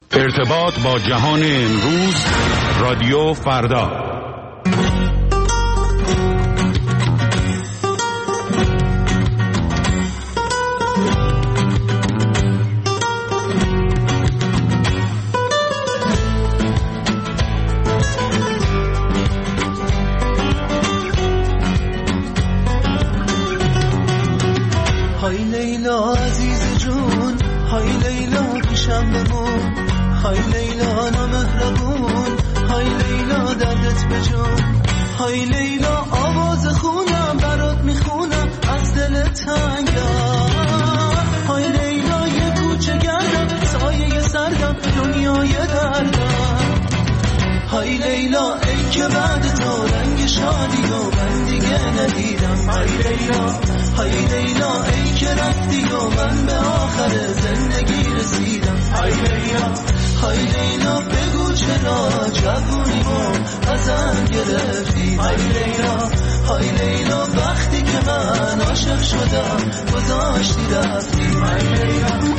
ارتباط با جهان امروز، رادیو فردا. های لیلا عزیز جون، های لیلا پیشم بمون، های لیلا نامهربون، های لیلا دردت بجون، های لیلا آواز خونم برات میخونم از دل تنگم، های لیلا یه کوچه گردم سایه سردم دنیای دردم، های لیلا ای که بعد تو رنگ شادی و من دیگه ندیدم، های لیلا های لیلا ای که رفتی و من به آخر زندگی رسیدم، های لیلا های لیلا بگو چرا جوونیمو ازم گرفتی، های لیلا های لیلا وقتی که من عاشق شدم گذاشتی رفتی، های لیلا.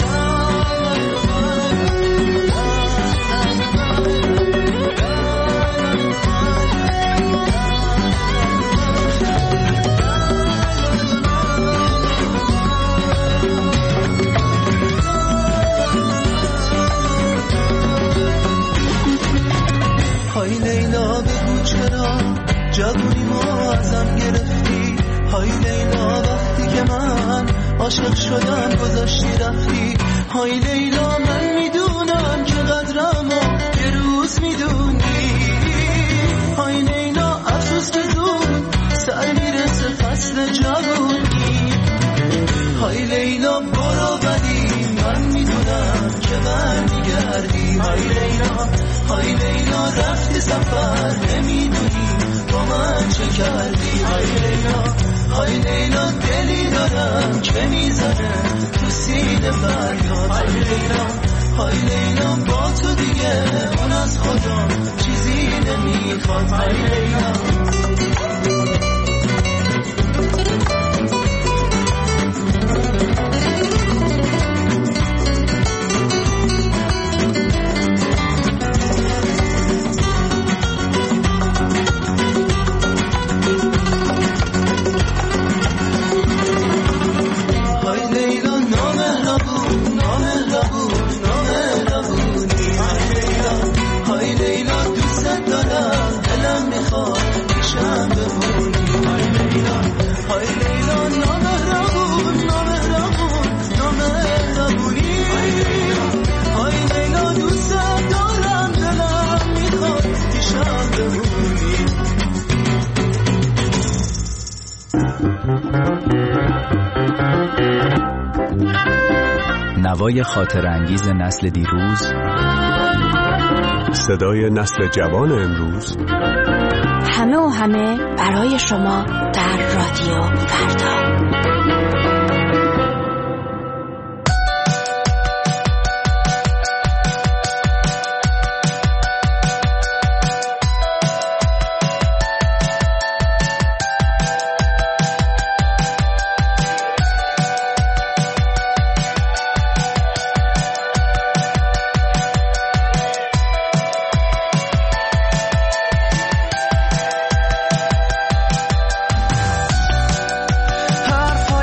های لیلا بگو چرا جوونیمو ازم گرفتی، های لیلا وقتی که من عاشق شدم گذاشتی رفتی، های لیلا من میدونم که قدرمو یه روز میدونی، های لیلا افسوس که زود سر میرسه فصل جوونی، های لیلا برو ولی من میدونم که برمیگردی، های لیلا های لیلا رفتی سفر نمیدونی با من چه کردی، های لیلا های لیلا دلی دارم که میزنه تو سینه فریاد، های لیلا های لیلا با تو دیگه اون از خدا چیزی نمیخواد، های لیلا. نوای خاطر انگیز نسل دیروز، صدای نسل جوان امروز، همه و همه برای شما در رادیو فردا. حرف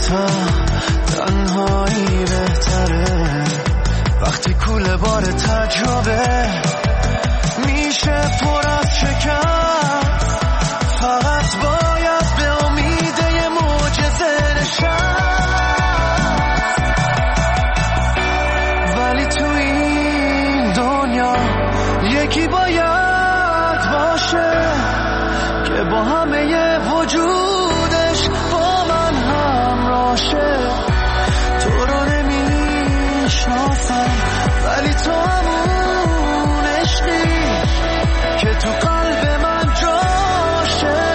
تا تنهایی بهتره وقتی کوله بار تجربه میشه پر از شکست فقط باید به امید یه معجزه نشست ولی تو این دنیا یکی باید باشه که با همه وجودش با من همراشه تو رو نمیشناسم ولی تو همون عشقی که تو قلب من جاشه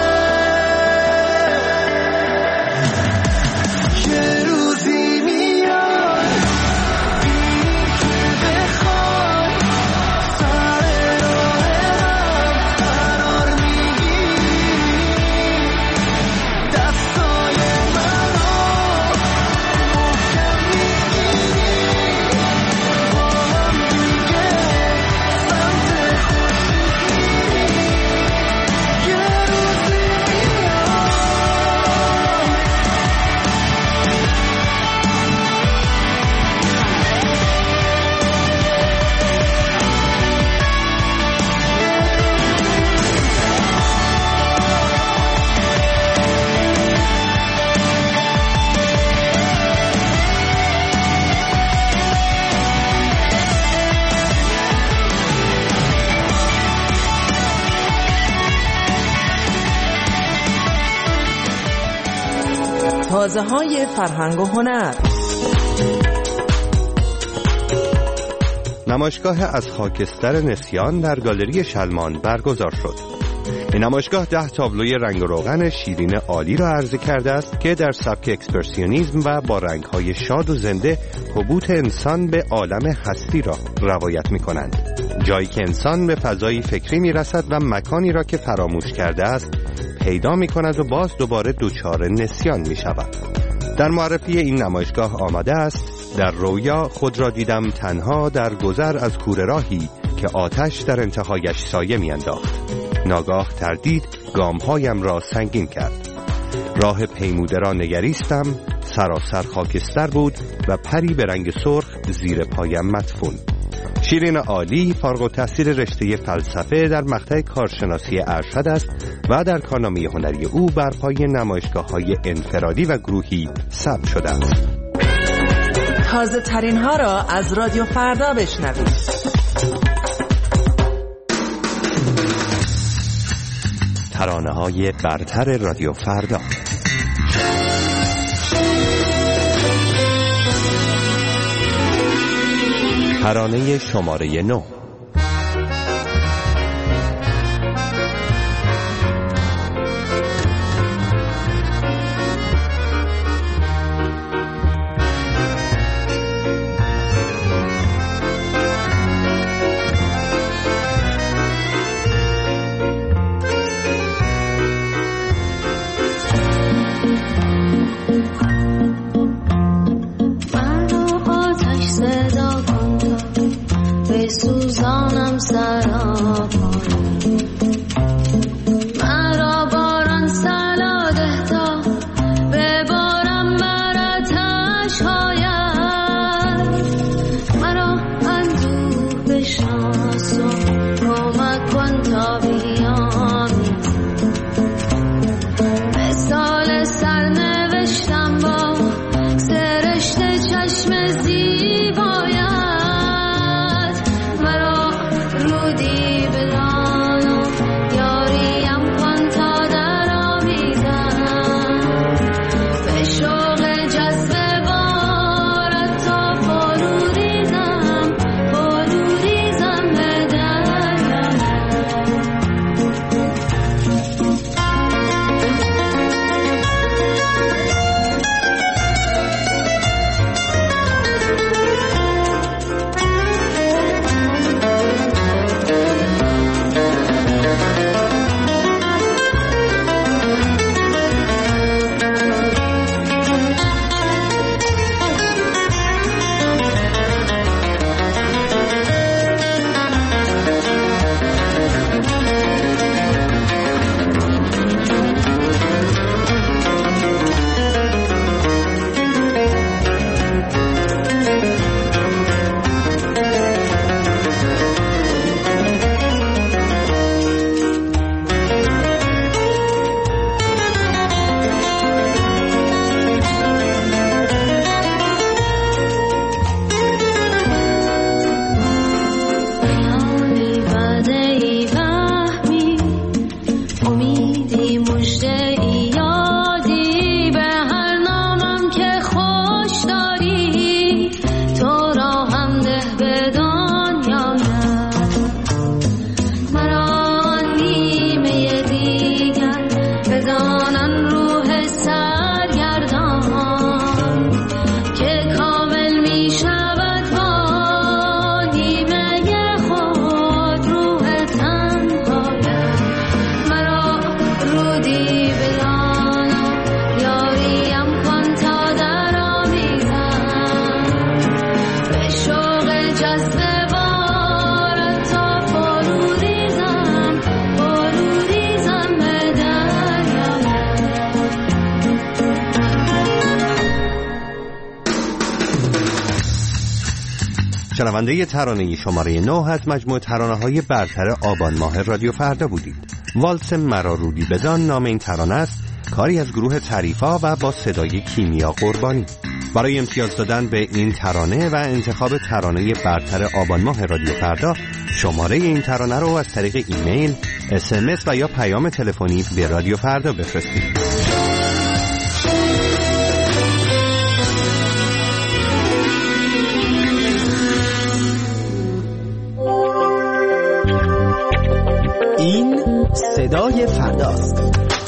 یه روزی میاد بی که بخوای سر راه هم قرار میگیری دستای منو محکم میگیری با هم دیگه سمت خوشی یه روزی میاد تازه‌های فرهنگ و هنر. نمایشگاه از خاکستر نسیان در گالری شلمان برگزار شد. این نمایشگاه 10 تابلوی رنگ و روغن شیرین عالی را عرضه کرده است که در سبک اکسپرسیونیسم و با رنگ‌های شاد و زنده حبوط انسان به عالم هستی را روایت می‌کنند. جایی که انسان به فضایی فکری می‌رسد و مکانی را که فراموش کرده است پیدا می‌کند و باز دوباره دچار نسیان می‌شود. در معرفی این نمایشگاه آمده است: در رویا خود را دیدم تنها در گذر از کوره راهی که آتش در انتهایش سایه می‌انداخت. ناگاه تردید گام‌هایم را سنگین کرد. راه پیموده را نگریستم، سراسر خاکستر بود و پری به رنگ سرخ زیر پایم مدفون. شیرین عالی فارغ التحصیل رشته فلسفه در مقطع کارشناسی ارشد است و در کارنامه هنری او بر پای نمایشگاه‌های انفرادی و گروهی ثبت شده است. تازه ترین ها را از رادیو فردا بشنوید. ترانه‌های برتر رادیو فردا. ترانه شماره 9. شنونده ترانه شماره 9 از مجموعه ترانه‌های برتر آبان ماه رادیو فردا بودید. والس مرا رودی بدان نام این ترانه است، کاری از گروه تعریفا و با صدای کیمیا قربانی. برای امتیاز دادن به این ترانه و انتخاب ترانه برتر آبان ماه رادیو فردا، شماره این ترانه رو از طریق ایمیل، SMS و یا پیام تلفنی به رادیو فردا بفرستید. این صدای فرداست.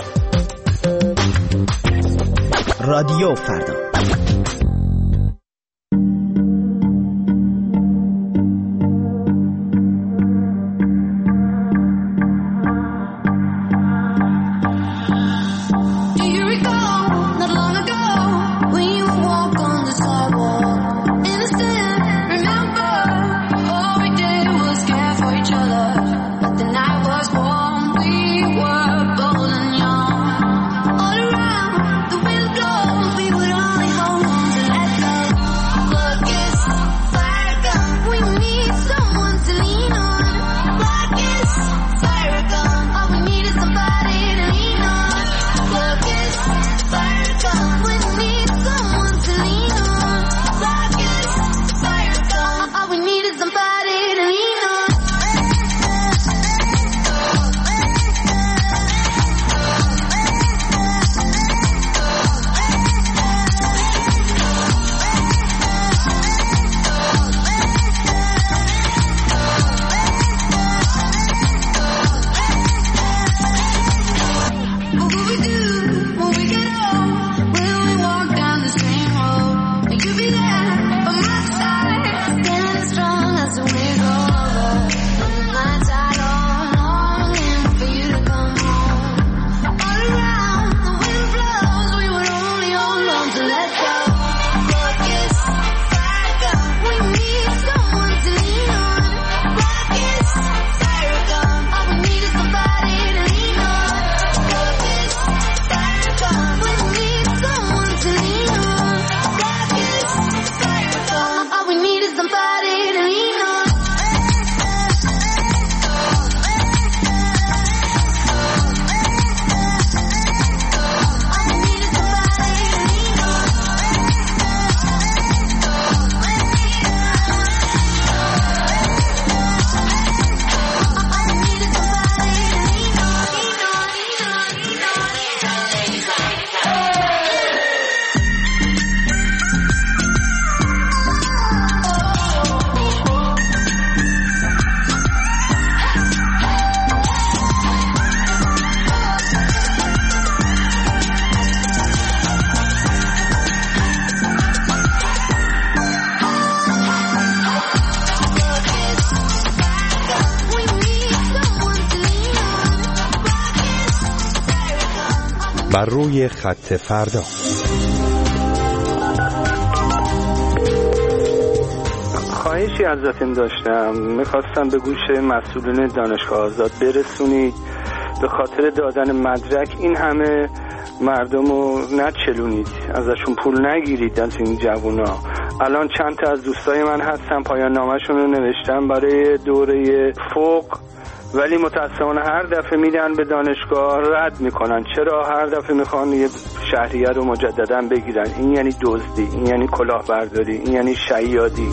رادیو فردا. بر روی خط فردا. خواهشی ازتون داشتم، میخواستم به گوش مسئولین دانشگاه آزاد برسونید به خاطر دادن مدرک این همه مردم رو نچلونید، ازشون پول نگیرید از این جوونا. الان چند تا از دوستای من هستن پایان نامه‌شون رو نوشتن برای دوره فوق، ولی متاسفانه هر دفعه میدن به دانشگاه رد میکنن. چرا؟ هر دفعه میخوان یه شهریه رو مجددا بگیرن. این یعنی دزدی، این یعنی کلاهبرداری، این یعنی شیادی.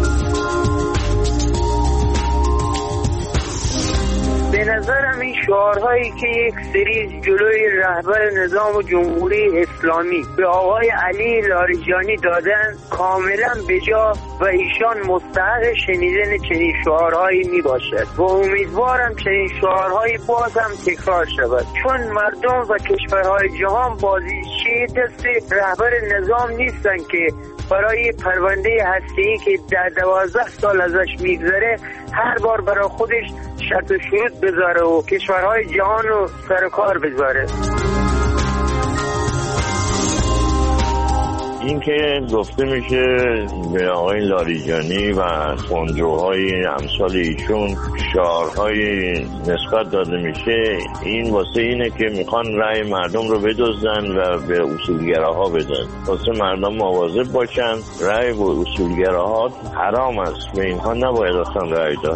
به نظرم این شعارهایی که یک سری جلوی رهبر نظام جمهوری اسلامی به آقای علی لاریجانی دادن کاملا بجا و ایشان مستحق شنیدن چنین شعارهایی می باشد و امیدوارم چنین شعارهایی باز هم تکرار شود، چون مردم و کشورهای جهان بازیچی دست رهبر نظام نیستن که برای پرونده هسته‌ای که در 12 سال ازش میگذره هر بار برای خودش شرط و شروط بذاره و کشورهای جهان رو سر کار بذاره. این که گفته میشه به آقای لاریجانی و خونجوهای امثال ایشون شعارهای نسبت داده میشه، این واسه اینه که میخوان رأی مردم رو بدزدن و به اصولگراها بدن، واسه مردم مواظب باشن. رأی به اصولگراها حرام است، به اینها نباید اصلا رأی داد.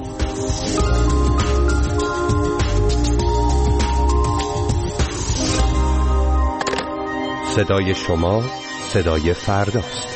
صدای شما صدای فرداست.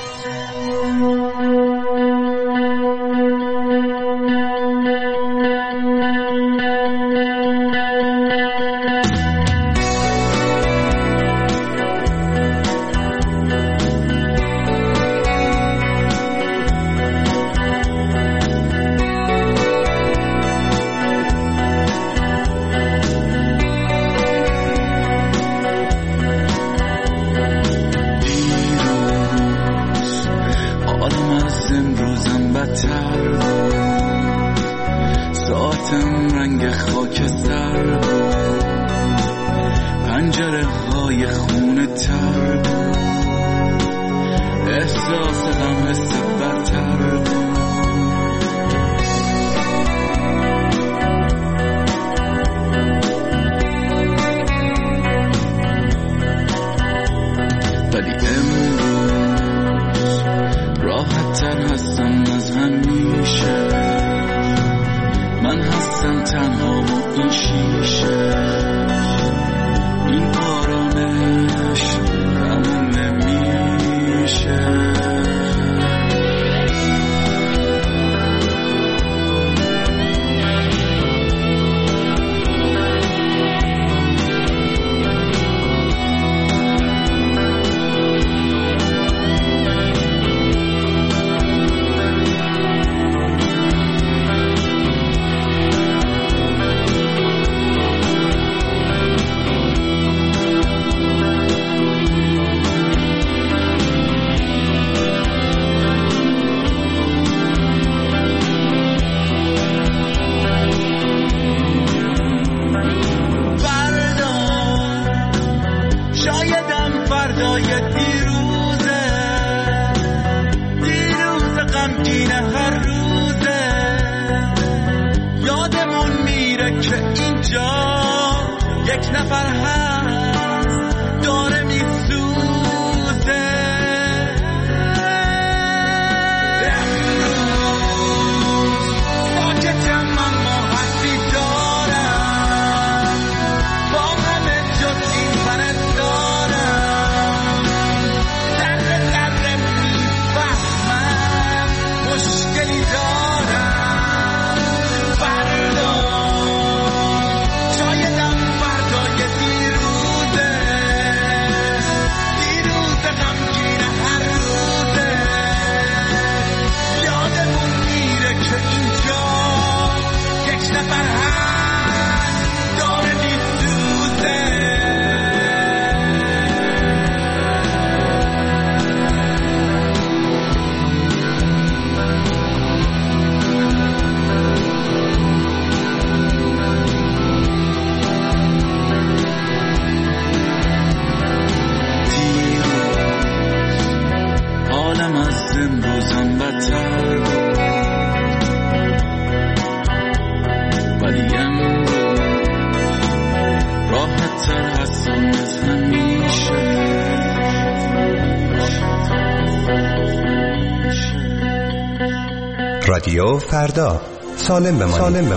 رادیو فردا، سالم بمانید.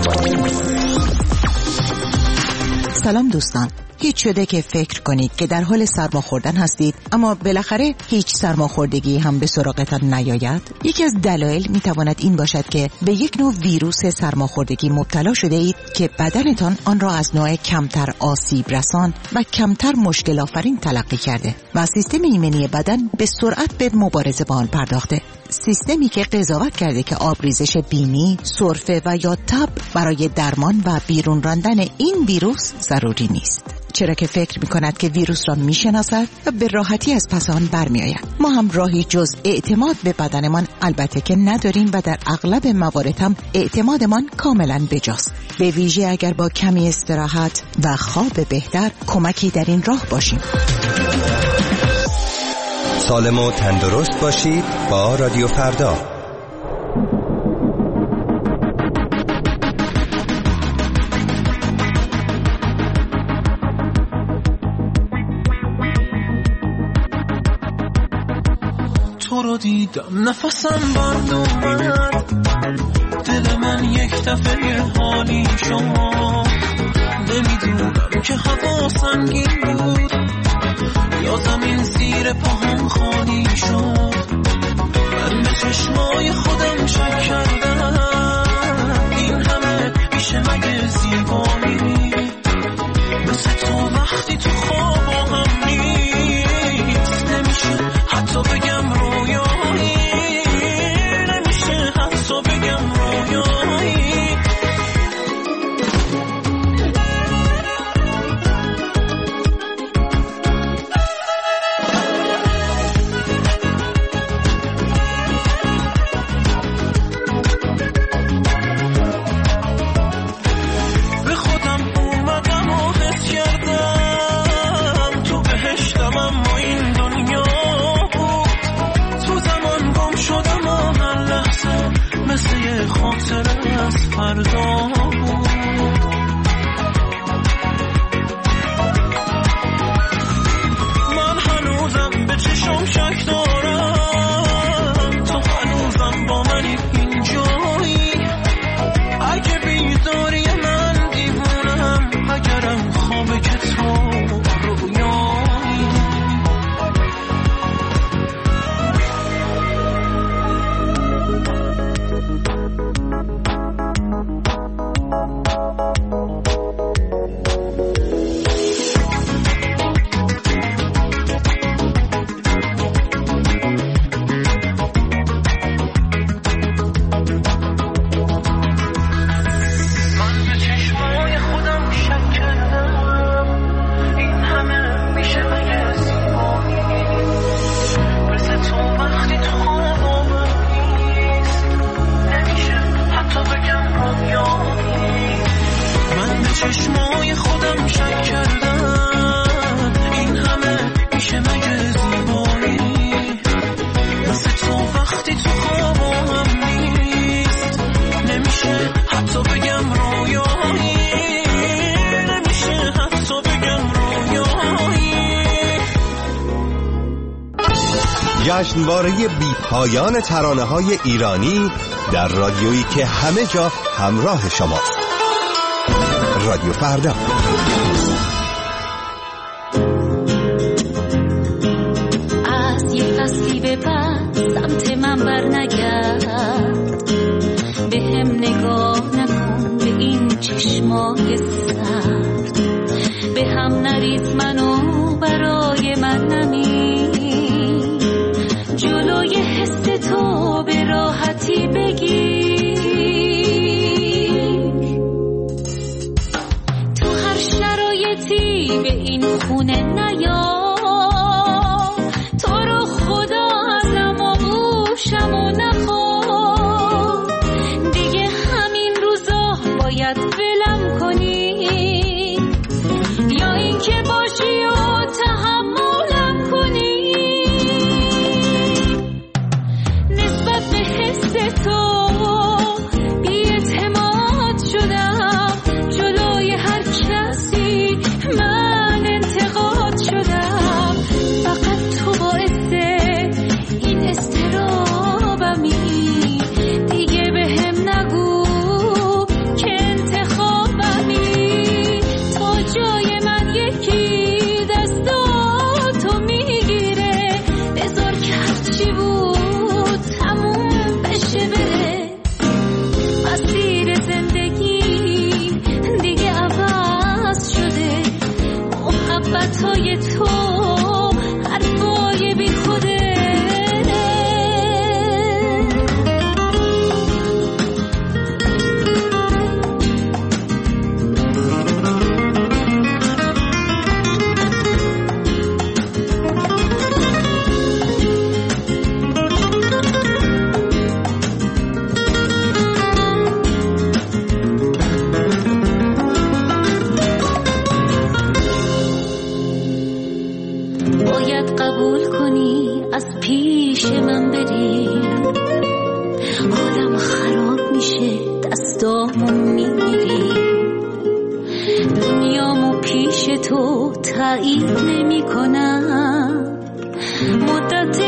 سلام دوستان، هیچ شده که فکر کنید که در حال سرما خوردن هستید اما بالاخره هیچ سرماخوردگی هم به سراغتان نیاید؟ یکی از دلایل میتواند این باشد که به یک نوع ویروس سرماخوردگی مبتلا شده اید که بدنتان آن را از نوع کمتر آسیب رسان و کمتر مشکل آفرین تلقی کرده و سیستم ایمنی بدن به سرعت به مبارزه با آن پرداخته. سیستمی که قضاوت کرده که آبریزش بینی، سرفه و یا تب برای درمان و بیرون راندن این ویروس ضروری نیست. چرا که فکر می‌کند که ویروس را می‌شناسد و به راحتی از پس آن برمی‌آید. ما هم راهی جز اعتماد به بدنمان البته که نداریم و در اغلب موارد هم اعتمادمان کاملاً بجاست. به ویژه اگر با کمی استراحت و خواب بهتر کمکی در این راه باشیم. سالم و تندرست باشید با رادیو فردا. تو رو دیدم نفسم بند اومد، دل من یک دفعه حالی شد. نمیدونم که هوا سنگین بود یا زمین زیر پاهم خالی شد. من به چشمای خودم شک کردم، این همه میشه مگه زیبایی؟ مثل تو وقتی تو خوابم نیست، نمیشه حتی بگم رویایی، نمیشه حتی بگم رویایی. خاطر از فردا بود. من هنوزم به چشم شک دارم، تو هنوزم با منی اینجایی. اگه بیداری من دیوونم، اگرم خوابه که تو رویایی. چشمای خودم شک کردم، این همه میشه مگه زیبایی؟ مثل تو وقتی تو خوابم نیست، نمیشه حتی بگم رویایی، نمیشه حتی بگم رویایی. جشنواره بی‌پایان ترانه‌های ایرانی در رادیویی که همه جا همراه شماست. رادیو فردا. از یک فصلی به بعد سمت من بر نگرد، به هم نگاه نکن به این چشمای سرد، به هم نریز منو برای من نمی، جلوی حس تو به راحتی بگیر. به این خونه نیا، تو رو خدا ازم آغوشم و نخواه، دیگه همین روزا باید ولم کنی، یا این که باشی و تحملم کنی. نسبت به حس تو بی‌اعتماد شدم، جلوی هر کسی من انتقاد شدم، فقط تو باعث این استرابمی، دیگه به هم نگو که انتخابمی. تو تایید نمی کنم. مدت